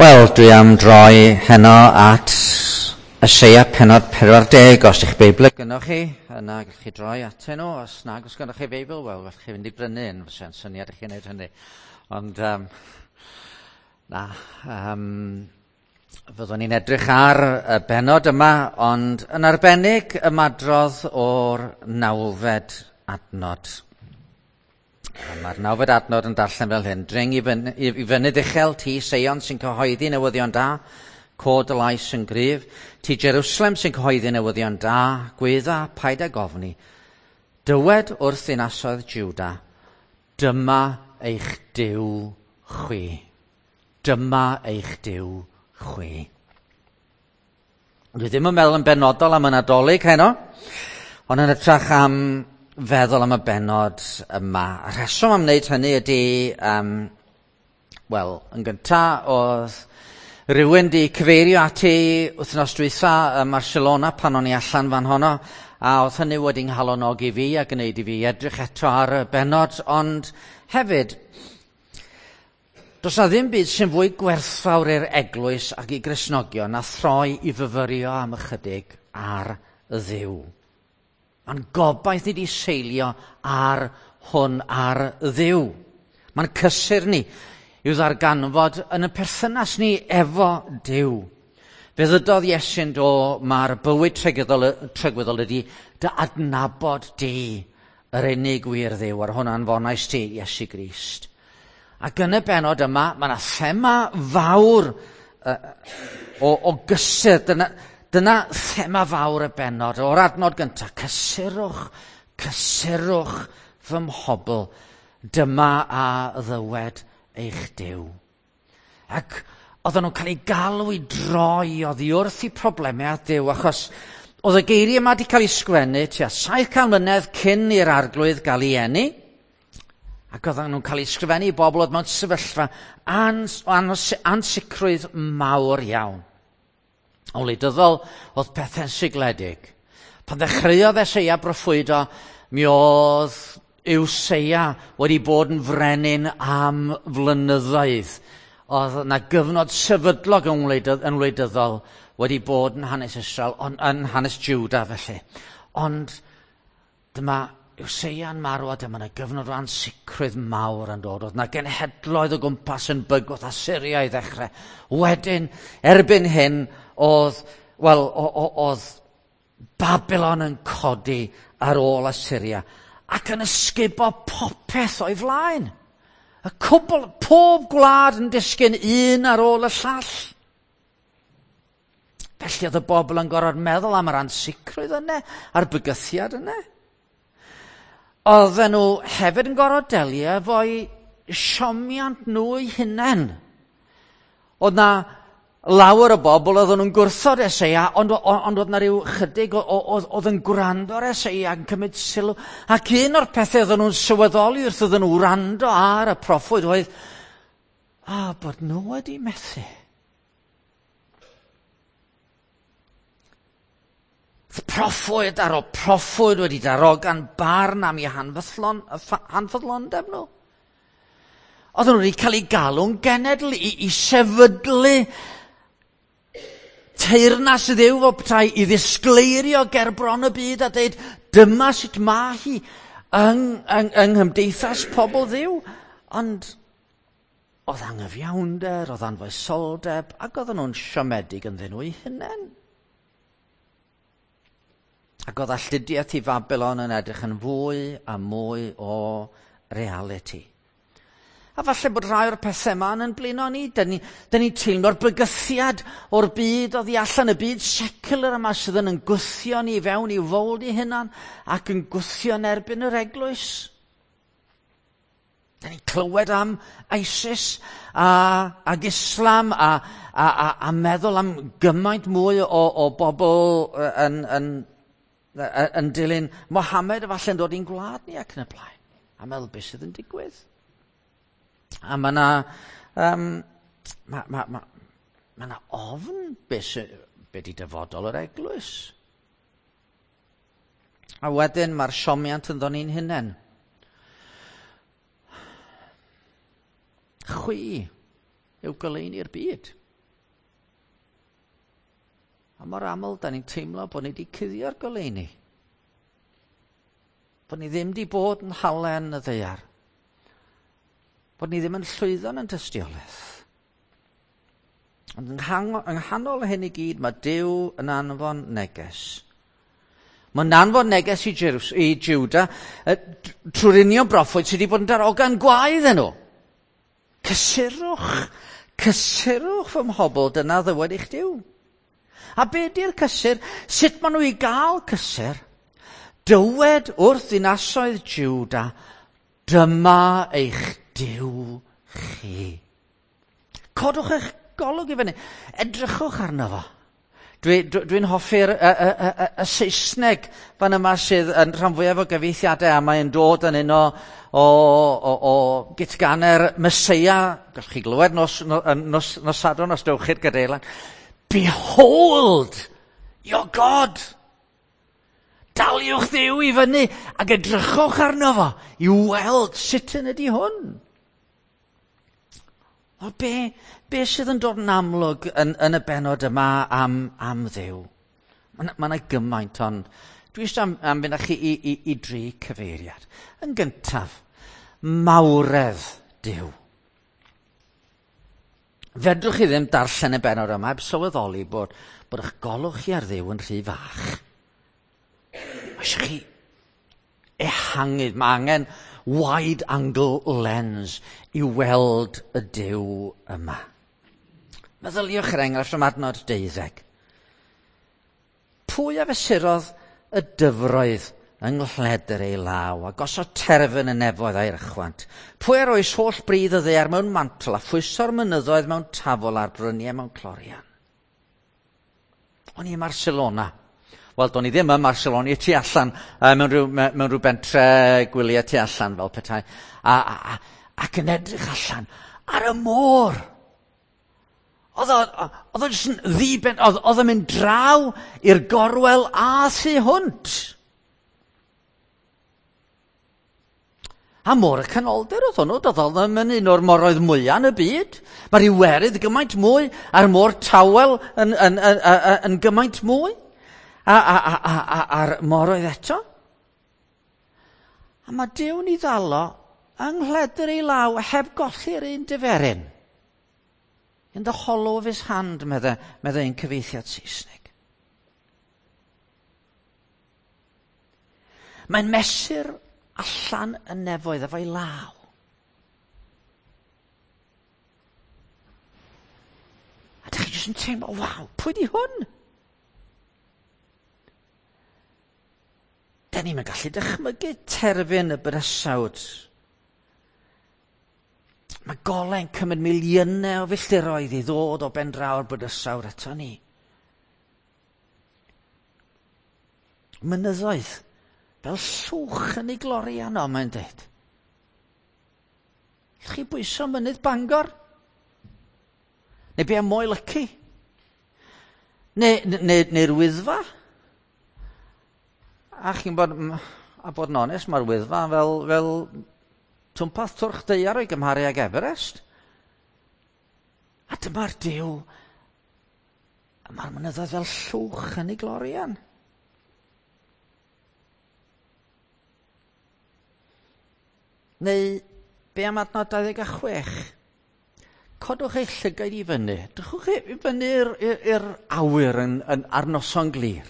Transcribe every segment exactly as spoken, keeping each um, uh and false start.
Wel, dwi am droi heno at Eseia penod pedwar deg. Os ydych Beibl gynnwch chi, yna gallwch chi droi at nhw. Os nag os gynnwch chi Beibl, wel, gallwch chi fynd i brynu un, fysa'n syniad i chi wneud hynny. Ond, um, na, um, fyddwn ni'n edrych ar y benod yma, ond yn arbennig ymadrodd o'r nawfed adnod. Mae'r nawfed adnod yn darllen fel hyn. Dring i fyny, i fyny uchel, ti Seion sy'n cyhoeddi newyddion da, cod y lais yn gryf, ti Jerusalem sy'n cyhoeddi newyddion da, gwedda paid ag ofni. Dywed wrth ddinasoedd Jiwda, dyma eich Duw chwi. Dyma eich Duw chwi. Dwi ddim yn meddwl yn benodol am y Nadolig heno, ond yn ytrach am feddwl am y benod yma. Y rheswm am wneud hynny ydy, um, wel, yn gynta, oedd rhywun di cyfeirio ati wythnos dwytha ym Barcelona pan o'n i allan fan honno, a oedd hynny wedi'n halonogi fi a gwneud i fi edrych eto ar y benod, ond hefyd, does na ddim byd sy'n fwy gwerthfawr i'r eglwys ac i Gristnogion na throi i fyfyrio am ychydig ar y Dduw. Mae'n gobaith ni di seilio ar hwn, ar Dduw. Mae'n cysur ni i'w ddarganfod yn y perthynas ni efo Duw. Fe ddydodd Iesu'n do, mae'r bywyd trygwyddol ydy dy adnabod di, yr unig wir Dduw, ar hwnna'n fonais ti, Iesu Grist. Ac yn y benod yma, mae yna thema fawr uh, o, o gysur. Dyna, dyna thema fawr y benod. O'r adnod gyntaf, cysurwch, cysurwch fy mhobl. Dyma a ddywed eich Duw. Ac oedden nhw'n cael ei galw i droi oddi wrth i problemau a Duw, achos oedd y geiriau yma wedi cael ei sgwennu tua saith can mlynedd cyn i'r arglwydd gael ei eni, ac oedden nhw'n cael ei sgrifennu i bobl oedd mewn sefyllfa ans, ansicrwydd mawr iawn. O wleidyddol oedd pethau'n sigledig. Pan ddechreuodd Eseia broffwydo, mi oedd Iwseia wedi bod yn frenin am flynyddoedd. Oedd yna gyfnod sefydlog yn wleidyddol wedi bod yn hanes Israel, on, yn hanes Jiwda felly. Ond dyma Iwseia'n marw a dyma yna gyfnod o ansicrwydd mawr yn dod. Oedd yna genhedloedd o gwmpas yn bygwth a Syria i ddechrau. Wedyn, erbyn hyn, oedd, wel, oedd Babylon yn codi ar ôl Assyria ac yn ysgubo popeth o'i flaen. Y cwbl, pob gwlad yn disgyn un ar ôl y llall. Felly oedd y bobl yn gorfod meddwl am yr ansicrwydd yna, a'r bygythiad yna. Oedden nhw hefyd yn gorfod delio efo'i siomiant nhw eu hunain. Oedd na lawer o bobl oedden nhw'n gwrthod Eseia, ond, ond oedd na ryw chydig oedd yn gwrando ar Eseia yn cymryd sylw. Ac un o'r pethau oedden nhw'n sylweddoli wrth oedden nhw wrando ar y proffwyd oedd, a bod nhw wedi methu. Proffwyd ar o proffwyd wedi darogan barn am i hanfyddlondeb nhw. Oedden nhw wedi cael ei galw'n genedl i, i sefydlu teyrnas y Dduw fel petai i ddisgleirio ger bron y byd a dweud dyma sut ma hi yng, yng, yng nghymdeithas pobl Dduw. Ond oedd anghyfiawnder, oedd anfoesoldeb, ac oedden nhw'n siomedig yn ddyn nhw eu hunain. Ac oedd alltudiaeth i Babylon yn edrych yn fwy a mwy o reality. A falle bod rhai o'r pethau yma yn blino ni. Dyn ni, ni teimlo'r bygythiad o'r byd oddi allan, y byd secular yma sydd yn gwthio ni fewn i'w fold i hunan ac yn gwthio yn erbyn yr eglwys. Dyn ni'n clywed am ISIS a, ag Islam a, a, a, a meddwl am gymaint mwy o, o bobl yn, yn, yn dilyn Mohammed a falle yn dod i'n gwlad ni ac yn y blaen. A meddwl beth sydd yn digwydd. A mae yna um, ma, ma, ma, ma yna ofn beth be di dyfodol yr eglwys. A wedyn mae'r siomiant yn ddod ni'n hunain. Chwi yw goleuni'r byd. A mor aml, da ni'n teimlo bod ni wedi cuddio'r goleuni. Bod ni ddim wedi bod yn halen y ddaear. Bod ni ddim yn llwyddo'n yn tystiolaeth. Ond yng nghanol hyn i gyd, mae Duw yn anfon neges. Mae'n anfon neges i, Jerws, i Jiwda trwy'r union broffwyd sydd wedi bod yn darogan gwaedd yn nhw. Cysurwch, cysurwch fy mhobl, dyna ddywed i'ch Duw. A be di'r cysur? Sut maen nhw i gael cysur? Dywed wrth ddinasoedd Jiwda, dyma eich Duw chi. Codwch eich golwg i fyny. Edrychwch arno fo. Dwi'n dwi, dwi hoffi'r y, y, y, y, y Saesneg fan yma sydd yn rhan fwyaf o gyfieithiadau a mae'n dod yn un o, o, o, o gitganer Meseia. Gallwch chi glywed nos, nos, nos sadwn os dewch i'r Gadeilan. Behold your God. Daliwch Dduw i fyny ac edrychwch arno fo i weld sut yn ydi hwn. O be, be sydd yn dod yn amlwg yn, yn y benod yma am, am Dduw? Mae ma yna gymaint, ond dwi eisiau am, am fynd â chi i, i, i dri cyfeiriad. Yn gyntaf, mawredd Duw. Fedrwch chi ddim darllen y benod yma heb sylweddoli bod, bod eich golwch chi ar Dduw yn rhy fach. Mae eisiau chi ehangu, mae angen wide-angle lens i weld y Duw yma. Meddyliwch yr enghraifft am adnod deuddeg. Pwy a fesurodd y dyfroedd yng nghleder ei law a gosod terfyn y nefoedd a'i rychwant? Pwy ar oes holl bryd y ddaear mewn mantl a phwyso'r mynyddoedd mewn tafol a'r bryniau mewn clorian? O'n i yn Barcelona. Wel, do'n i ddim yn Barcelona, i tu allan, uh, mewn, rhyw, mewn rhyw bentre gwyliau tu allan fel petai, a, a, a, ac yn edrych allan ar y môr. Oedd o'n jyst yn ddiben, oedd o'n mynd draw i'r gorwel a thu hwnt. A môr y Canoldir oedd hwnnw, doedd o'n yn un o'r moroedd mwyaf yn y byd. Mae'r Iwerydd gymaint mwy, a'r môr Tawel yn, yn, yn, yn, yn gymaint mwy. A, a, a, a, a, a'r moroedd eto. A mae Duw ni ddalo yng nghleder ei law heb golli'r un diferyn. In the hollow of his hand, medde, medde ein cyfeithiad Saesneg. Mae'n mesur allan y nefoedd efo'i law. A dych chi jyst yn teimlo, waw, pwy di hwn? Da ni'n gallu dychmygu terfyn y bydysawd. Mae gole'n cymryd miliynau o filltiroedd i ddod o ben draw'r bydysawd eto ni. Mynyddoedd fel llwch yn ei glorian o, mae'n dweud. Chi bwyso mynydd Bangor? Neu be am Moel Lyci? Neu, neu, neu'r Wyddfa? A chi'n bod, a bod yn onest, mae'r Wyddfa fel, fel twmpath twrch deiar o'i gymharu ag Everest. A dyma'r Duw, mae'r mynyddoedd fel llwch yn ei glorian. Neu, be am adnod dau ddeg a chwech? Codwch eich llygaid i fyny. Drychwch i fyny i'r awyr yn, yn, ar noson glir.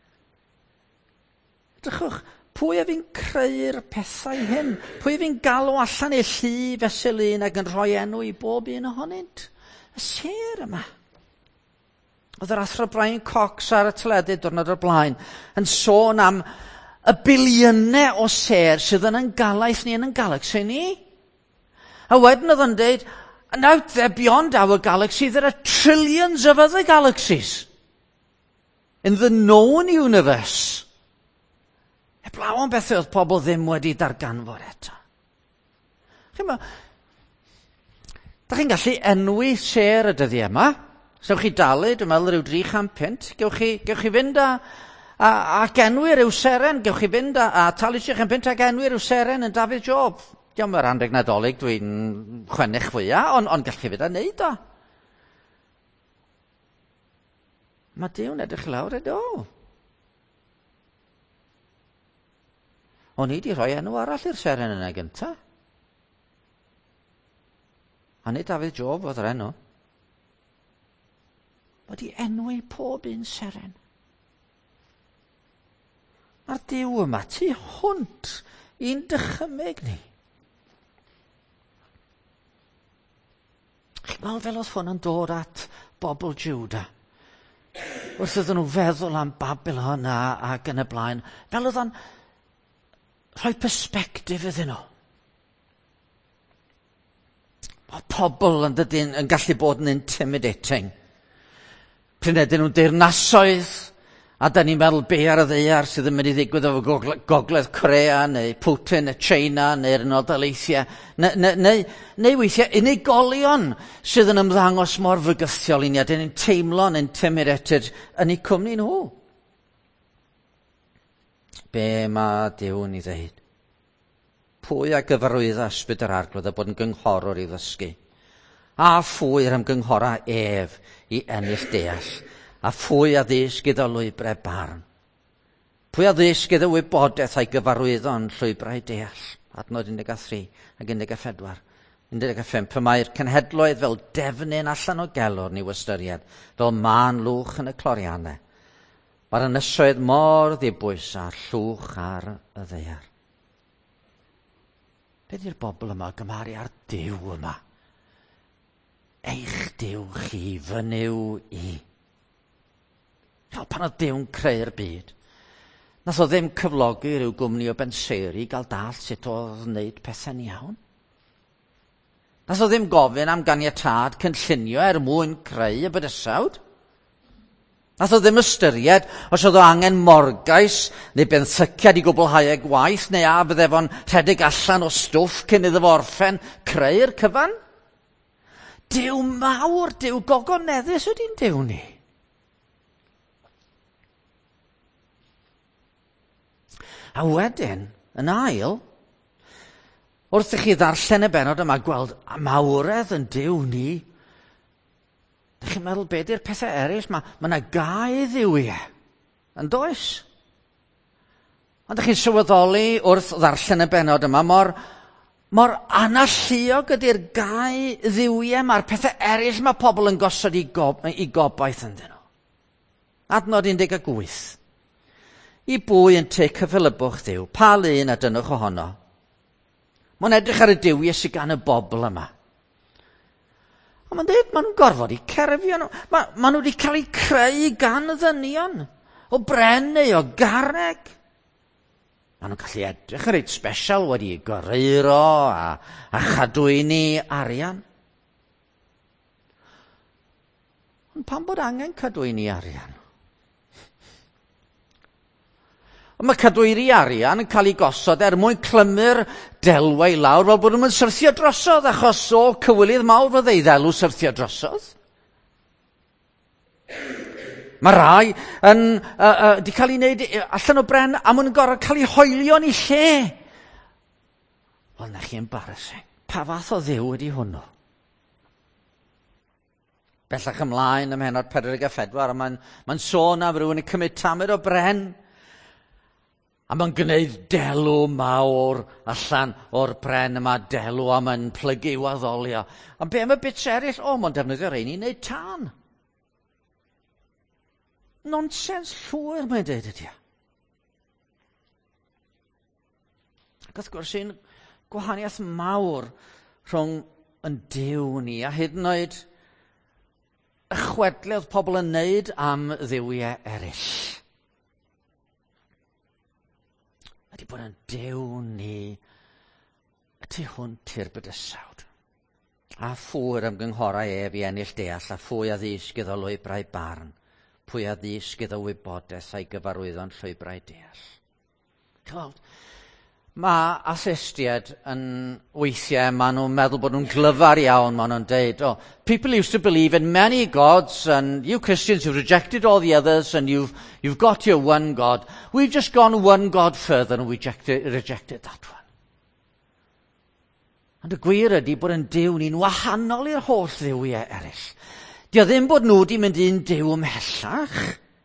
Drychwch, pwy a fi'n creu'r pethau hyn? Pwy a fi'n galw allan ei llu fesul un ac yn rhoi enw i bob un ohonynt? Y ser yma. Oedd yr athro Brian Cox ar y teledu diwrnod o'r blaen yn sôn am y biliynau o ser sydd yn yn galaeth ni yn yn galaxy ni. A wedyn oedd yn dweud, and out there beyond our galaxy, there are trillions of other galaxies in the known universe. Heblaw am bethau oedd pobl ddim wedi darganfod eto. Chyma, da chi'n gallu enwi ser y dyddiau yma. Sewch chi dalu, dwi'n meddwl, rhyw dri chant punt. Gewch chi, gewch chi fynd a, a, a genwi ryw seren. Gewch chi fynd a, a talu tri chant punt a genwi ryw seren yn Dafydd Job. Diolch yr anreg nadolig dwi'n chwennych fwyaf, ond on gallwch chi fynd a wneud o. Mae Duw'n edrych lawr edo. O'n i di rhoi enw arall i'r seren yna gynta. A nid Dafydd Job oedd yr enw. Mae di enwi pob un seren. Mae'r Duw yma tu hwnt i'n dychymyg ni. Chi'n gweld fel oedd hwn yn dod at bobl Jwda. Wrth iddyn nhw feddwl am Babylon a, ac yn y blaen, fel oedd o'n rhoi perspektif iddyn nhw. Mae pobl yn, dydyn, yn gallu bod yn intimidating. Pryn ydyn nhw'n deyrnasoedd, a da ni'n meddwl be ar y ddeiar sydd yn mynd i ddigwydd efo gogle, Gogledd Corea, neu Putin, neu China, neu'r Unol Daleithiau, neu, neu, neu, neu weithiau unigolion sydd yn ymddangos mor fygythiol i ni, a dyn ni'n teimlo'n intimidated yn eu cwmni nhw. Be mae Duw'n i ddeud? Pwy a gyfarwydda ysbryd yr arglwydd a bod yn gynghorwr i ddysgu? A phwy'r ymgynghora ef i ennill deall? A phwy a ddysg iddo lwybrau barn? Pwy a ddysg iddo wybodaeth a'i gyfarwyddo yn llwybrau deall? Adnod un deg tri ac un deg pedwar. un deg pump. Mae'r cenhedloedd fel defnyn allan o gelwr ni wystyried, fel man lwch yn y cloriannau. Mae'r ynysoedd mor ddibwys a llwch ar y ddeiar. Be di'r bobl yma gymaru ar Duw yma? Eich Duw chi, fy Nuw i. Fel pan oedd Duw'n creu'r byd, nath o ddim cyflogi rhyw gwmni o benseri i gael dall sut oedd wneud pethau'n iawn. Nath o ddim gofyn am ganiatad cynllunio er mwyn creu y bydysawd. Nath o ddim ystyried os oedd o angen morgais neu benthyciad i gwblhau ei gwaith, neu a bydde fo'n rhedeg allan o stwff cyn iddo fo orffen creu'r cyfan. Duw mawr, Duw gogoneddus ydy'n Duw ni. A wedyn, yn ail, wrth i chi ddarllen y benod yma gweld mawredd yn Duw ni, ydych chi'n meddwl beth yw'r pethau eraill? Mae yna gau ddiwiau, yn does? Ond ydych chi'n sylweddoli wrth ddarllen y benod yma, mor, mor analluog ydy'r gau ddiwiau, mae'r pethau eraill mae pobl yn gosod i, gob, i gobaith ynddyn nhw. Adnod un deg wyth. I bwy yn te cyfilybwch Dduw, pa lun a dynwch ohono. Mae'n edrych ar y diwiau sydd gan y bobl yma. A mae'n dweud, maen nhw'n gorfod i cerfio nhw. Ma, maen nhw wedi cael eu creu gan y ddynion, o bren neu o garreg. Maen nhw'n gallu edrych ar eid special wedi goreiro a, a chadwyni arian. Ond pan bod angen cadwyni arian? Mae cadwyri arian yn cael ei gosod er mwyn clymu'r delwau lawr fel bod nhw'n syrthio drosodd, achos o cywilydd mawr fydde ei ddelw syrthio drosodd. Mae rai yn uh, uh, di cael ei wneud allan o bren a maen nhw'n gorfod cael ei hoelio'n ei lle. Wel, na chi embarrassing. Pa fath o ddiw ydi hwnnw? Bellach ymlaen ym mhenod pedwar deg pedwar, mae'n ma sôn am rywun yn cymryd tamed o bren, a mae'n gwneud delw mawr allan o'r bren yma, delw a mae'n plygu i'w addolio. A be am y bits eraill? O, mae'n defnyddio rhain i wneud tân. Nonsens llwyr mae'n dweud ydi. Ac wrth gwrs sy'n gwahaniaeth mawr rhwng yn Duw ni a hyd yn oed y chwedle oedd pobl yn wneud am dduwiau eraill. Ydy bod yn Duw ni y tu hwnt i'r bydysawd. A phwy'r ymgynghorau ef i ennill deall, a phwy a ddysg iddo lwybrau barn, pwy a ddysg iddo wybodaeth a'i gyfarwyddo'n llwybrau deall. Chweld, mae atheistiaid yn weithiau, maen nhw'n meddwl bod nhw'n glyfar iawn, maen nhw'n deud, oh, people used to believe in many gods, and you Christians have rejected all the others, and you've, you've got your one God. We've just gone one God further, and we rejected, rejected that one. Ond y gwir ydy bod yn Duw ni'n wahanol i'r holl dduwiau eraill. Di o ddim bod nhw wedi mynd un Duw ymhellach.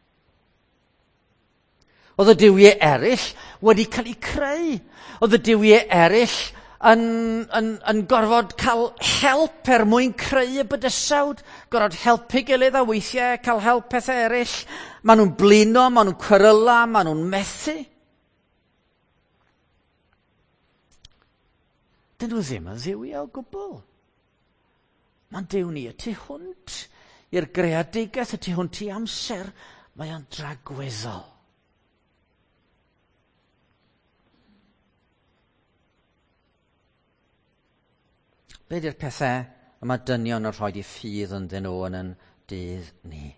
Oedd y duwiau eraill wedi cael eu creu. Oedd y duwiau eraill yn, yn, yn gorfod cael help er mwyn creu y bydysawd. Gorfod helpu gilydd a weithiau cael help pethau eraill. Maen nhw'n blino, maen nhw'n cwyryla, maen nhw'n methu. Dyn nhw ddim yn dduwiau o gwbl. Mae'n Duw ni y tu hwnt i'r greadigaeth, y tu hwnt i amser. Mae o'n dragweddol. Be di'r pethau y mae dynion yn rhoi i ffydd ynddyn nhw yn yn dydd ni?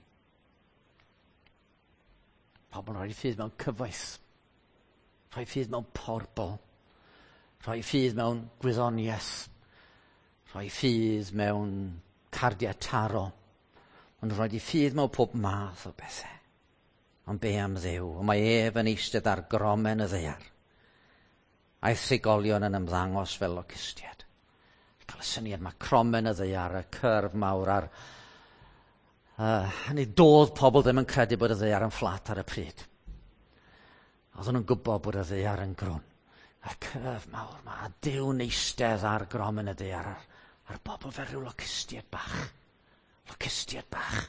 Pobl yn rhoi i ffydd mewn cyfoeth. Rhoi i ffydd mewn porbol. Rhoi i ffydd mewn gwyddoniaeth. Rhoi i ffydd mewn cardiau taro. Ond rhoi i ffydd mewn pob math o bethau. Ond be am Dduw? O mae ef yn eistedd ar gromen y ddaear. A'i thigolion yn ymddangos fel locustiad. Cael y syniad, mae cromen y ddaear, y cyrf mawr ar... Uh, hynny doedd pobl ddim yn credu bod y ddaear yn fflat ar y pryd. Oedden nhw'n gwybod bod y ddaear yn grwn. Y cyrf mawr, mae Duw neistedd ar gromen y ddaear, ar, ar bobl fel rhyw locustiad bach. Locustiad bach.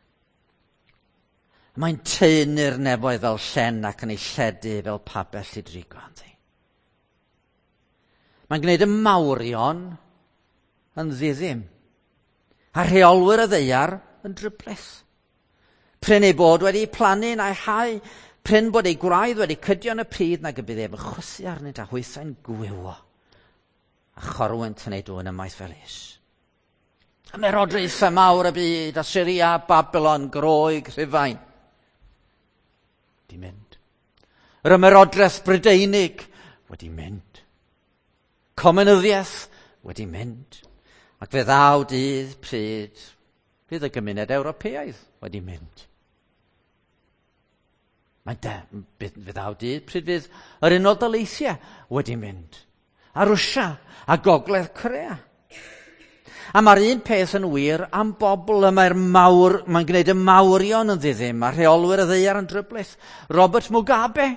Mae'n teunu'r nefoedd fel llen ac yn ei lledu fel pabell i drigo ynddi. Mae'n gwneud y mawrion yn ddiddim. A rheolwyr y ddaear yn drybleth. Pryn ei bod wedi plannu'n a'i hau, pryn bod ei gwraidd wedi cydio yn y pryd nag y bydd ef yn chwythu arnynt a hwythau'n gwywo. A chorwynt yn ei dwy'n ymaith fel is. A merodreithau mawr y byd, Assyria, Babylon, Groeg, Rhufain. Wedi mynd. Yr ymerodraeth Brydeinig wedi mynd. Comunyddiaeth wedi mynd. Ac fe ddaw dydd pryd bydd y gymuned Ewropeaidd wedi mynd. Mae de, fe ddaw dydd pryd fydd yr Unol Daleithiau wedi mynd. A Rwsia, a Gogledd Corea. A mae'r un peth yn wir am bobl y mae'r mawr, mae'n gwneud y mawrion yn ddiddim, a rheolwyr y ddaear yn drybleth. Robert Mugabe.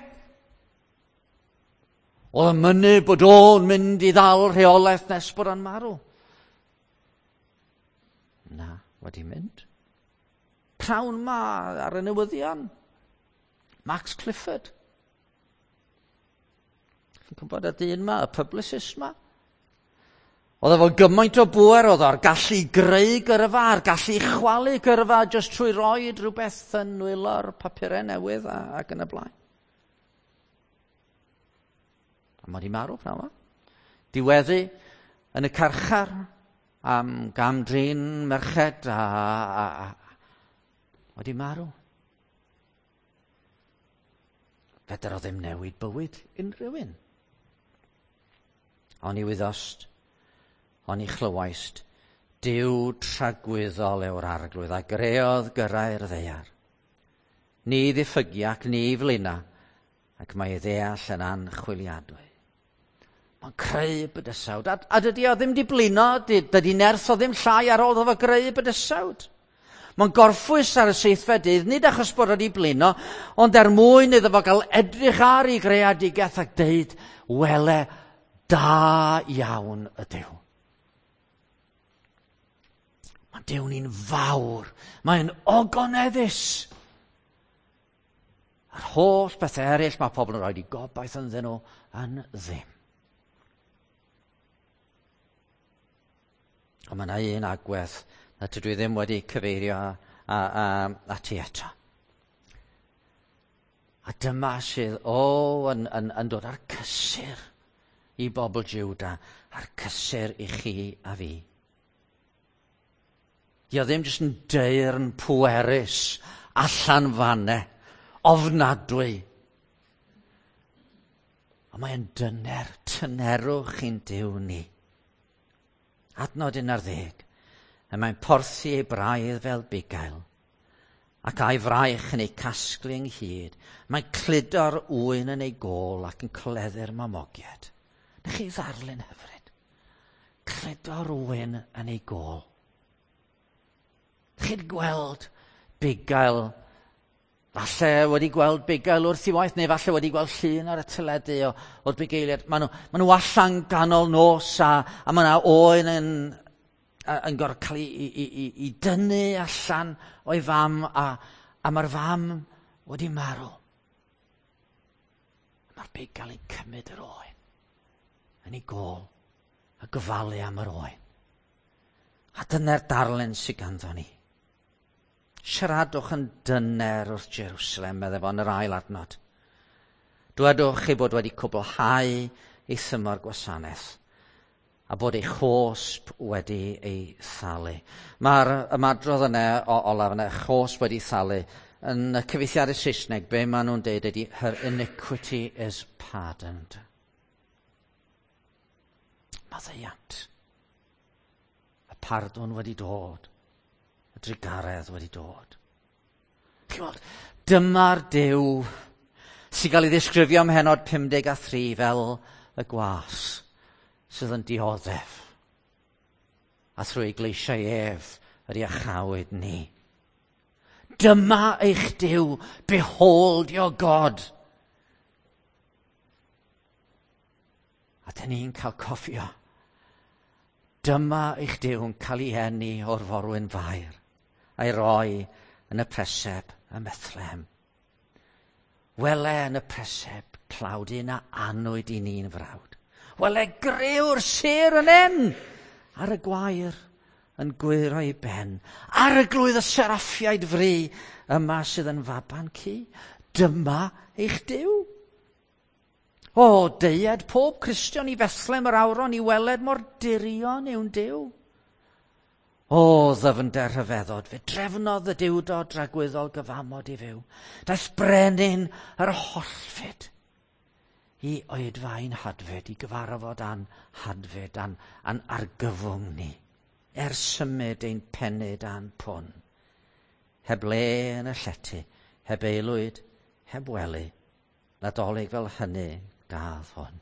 Oedd yn mynnu bod o'n mynd i ddal rheolaeth nes bod o'n marw. Na, wedi mynd. Prawn ma ar y newyddion. Max Clifford. Chi'n gwybod y dyn ma, y publicist ma? Oedd efo gymaint o bwer, oedd o'r gallu greu gyrfa, a'r gallu chwalu gyrfa, jyst trwy roed rhywbeth yn wylo'r papurau newydd a, ac yn y blaen. A mae di marw, prawn ma. Diweddu yn y carchar am gamdrin merched a, a, a wedi marw. Feder o ddim newid bywyd unrhyw un. Ond i wyddost, ond i chlywaist, Duw tragwyddol yw'r arglwydd a greodd gyrrau'r ddaear. Ni ddiffygu ac ni flaena, ac mae ei ddeall yn anchwiliadwy. Mae'n creu bydysawd. A, a dydy o ddim di blino, dydy nerth o ddim llai ar ôl efo greu bydysawd. Mae'n gorffwys ar y seithfedydd, nid achos bod o di blino, ond er mwyn iddo fo gael edrych ar ei greadigaeth ac deud, wele, da iawn y Duw. Mae Duw ni'n fawr, mae'n ogoneddus. Yr holl bethau eraill mae pobl yn rhoi i gobaith ynddyn nhw yn ddim. Ond mae yna un agwedd na dydw i ddim wedi cyfeirio a, a, a, a ti eto. A dyma sydd, o, yn, yn, yn dod ar cysur i bobl Jiwda, ar cysur i chi a fi. Di o ddim jyst yn deyrn pwerus allan fanne, ofnadwy. Ond mae'n dyner, tynerwch i'n Duw ni. Adnod un ar ddeg, a mae'n porthi ei braidd fel bugail, ac a'i fraich yn ei casglu ynghyd. Mae'n cludo'r ŵyn yn ei gôl ac yn cleddu'r mamogiad. Na chi ddarlun hyfryd. Cludo'r ŵyn yn ei gôl. Chi'n gweld bugail, falle wedi gweld bugail wrth i waith, neu falle wedi gweld llun ar y teledu o, o'r bugeiliad. Maen nhw, ma nhw allan ganol nos a, a mae yna oen yn, yn gorfod cael ei, ei, ei, ei dynnu allan o'i fam a, a mae'r fam wedi marw. Mae'r bugail yn cymryd yr oen yn ei gôl a gofalu am yr oen. A dyna'r darlun sydd ganddo ni. Siaradwch yn dyner wrth Jerusalem, meddai fo yn yr ail adnod. Dwedwch chi bod wedi cwblhau ei thymor gwasanaeth a bod ei chosb wedi ei thalu. Mae'r ymadrodd yna o olaf yna, chosb wedi thalu, yn y cyfeithiad y Saesneg, be maen nhw'n deud ydy, her iniquity is pardoned. Maddeiant. Y pardwn wedi dod. Y drigaredd wedi dod. Dyma'r Duw sy'n cael ei ddisgrifio ym Mhenod pumdeg a thri fel y gwas sydd yn dioddef. A thrwy gleisiau ef ydy a chawyd ni. Dyma eich Duw, behold your God. A dyn ni'n cael cofio. Dyma eich Duw yn cael ei eni o'r forwyn fair, a'i roi yn y preseb y Methlem. Wele yn y preseb clawdyn a anwyd i ni'n frawd. Wele grew'r sêr yn en ar y gwair yn gwyro i ben, ar y glwydd y seraffiaid fri yma sydd yn faban ci. Dyma eich Duw. O, deied pob Cristion i Bethlem yr awron i weled mor dirion yw'n Duw. O, ddyfnder rhyfeddod, fe drefnodd y diwdod ragwyddol gyfamod i fyw. Daeth brenin yr hollfyd i oedfain hadfyd, i gyfarfod a'n hadfyd, a'n, a'n argyfwng ni, er symud ein penyd a'n pwn. Heb le yn y llety, heb eilwyd, heb wely, nadolig fel hynny gath hon.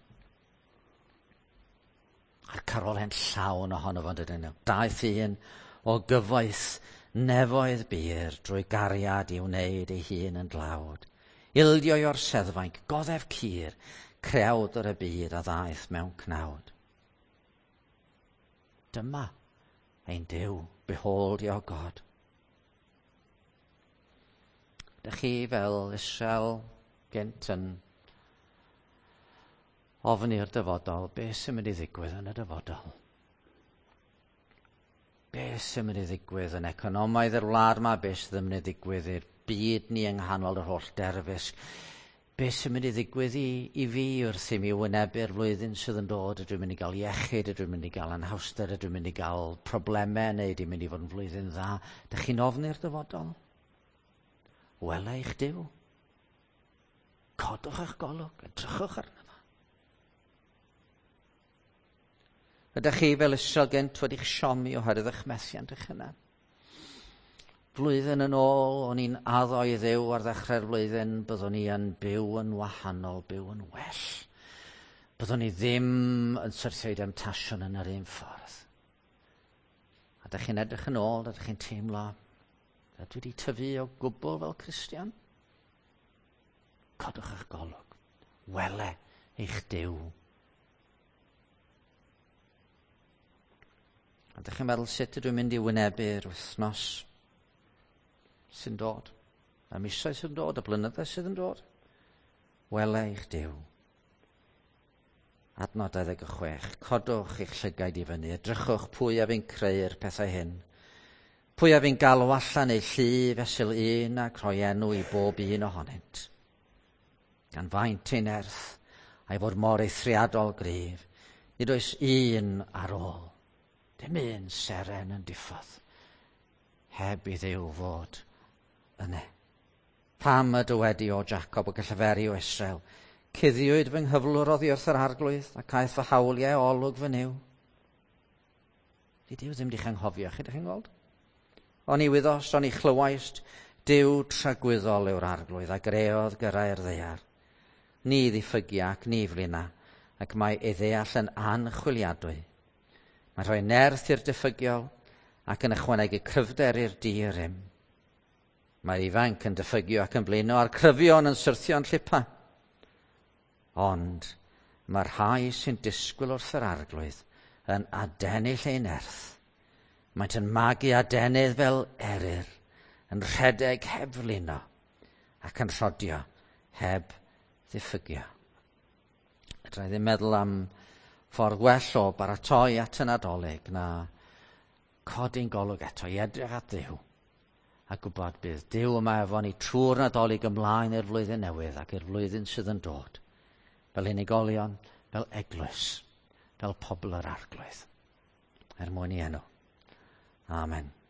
A'r carolen llawn ohono fo'n dydyn nhw. Daeth un o gyfoeth nefoedd byr drwy gariad i wneud ei hun yn dlawd. Ildio o'r seddfainc, goddef cur, crewdr y byd a ddaeth mewn cnawd. Dyma ein Duw, behold your God. Dych chi fel Israel gynt yn ofn i'r dyfodol, beth sy'n mynd i ddigwydd yn y dyfodol? Beth sy'n mynd i ddigwydd yn economaidd yr wlad yma, beth sy'n mynd i ddigwydd i'r byd ni yng nghanol yr holl derfysg? Beth sy'n mynd i ddigwydd i, i fi wrth i mi wynebu'r flwyddyn sydd yn dod? Ydw i'n mynd i gael iechyd, ydw i'n mynd i gael anhawster, ydw i'n mynd i gael problemau, neu ydw i'n mynd i fod yn flwyddyn dda? Dych chi'n ofn i'r dyfodol? Wela eich Duw. Codwch eich golwg, edrychwch arno. Ydych chi fel Israel gynt wedi'ch siomi oherwydd eich methiant eich hunan? Flwyddyn yn ôl, o'n i'n addo i Dduw ar ddechrau'r flwyddyn, byddwn ni yn byw yn wahanol, byw yn well. Byddwn ni ddim yn syrthio i demtasiwn yn yr un ffordd. A ydych chi'n edrych yn ôl, ydych chi'n teimlo, ydw i wedi tyfu o gwbl fel Cristion? Codwch eich golwg, wele eich Duw. A ydych chi'n meddwl sut ydw i'n mynd i wynebu'r wythnos sy'n dod, y misoedd sy'n dod, y blynyddoedd sydd yn dod? Wele eich Duw. Adnod deuddeg a chwech, codwch eich llygaid i fyny, edrychwch pwy a fi'n creu'r pethau hyn. Pwy a fi'n galw allan ei llu fesul un ac rhoi enw i bob un ohonynt. Gan faint ein erth, a'i fod mor eithriadol gryf, nid oes un ar ôl. Dim un seren yn diffodd, heb i Dduw fod yna. Pam y dywedi o Jacob o gyllaferi o Israel, cuddiwyd fy nghyflwr oddi wrth yr arglwydd, ac aeth fy hawliau olwg fy niw. Di Duw ddim di'ch anghofio chi, dych chi'n gweld? O'n i wyddost, o'n i chlywais, Duw tragwyddol yw'r arglwydd, a greodd gyrra'r ddeiar. Ni ddiffygia ac ni flina, ac mae ei ddeall yn anchwiliadwy. Mae'n rhoi nerth i'r diffygiol ac yn ychwanegu cryfder i'r di i rym. Mae'r ifanc yn diffygio ac yn blino a'r cryfion yn syrthio'n llipa. Ond mae'r rhai sy'n disgwyl wrth yr arglwydd yn adennill ein nerth. Maent yn magu adenydd fel eryr, yn rhedeg heb flino ac yn rhodio heb ddiffygio. Ydra i ddim meddwl am ffordd well o baratoi at y Nadolig na codi'n golwg eto i edrych at Dduw a gwybod bydd Duw yma efo ni trwy'r Nadolig ymlaen i'r flwyddyn newydd ac i'r flwyddyn sydd yn dod. Fel unigolion, fel eglwys, fel pobl yr arglwydd. Er mwyn i enw. Amen.